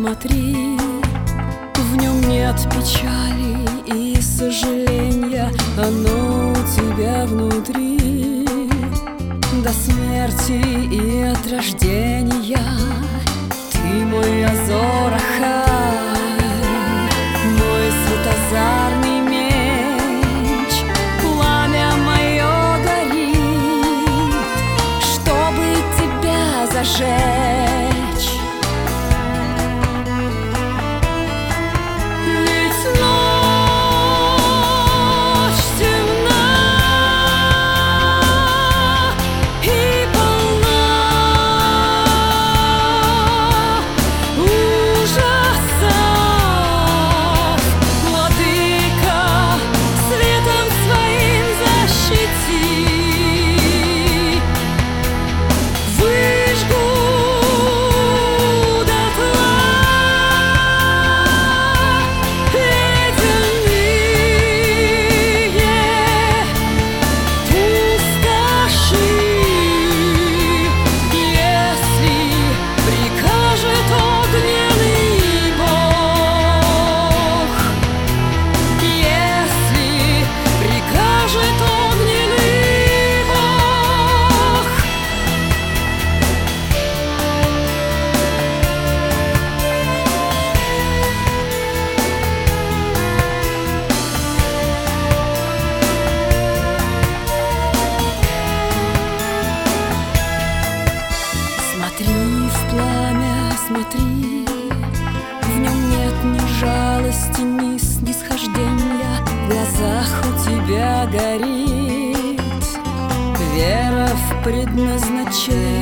Смотри, в нем нет печали и сожаления, оно у тебя внутри. До смерти и от рождения ты мой азор Ахай, мой светозарный меч. Пламя мое горит, чтобы тебя зажечь. Смотри, в нем нет ни жалости, ни снисхождения. В глазах у тебя горит вера в предназначение.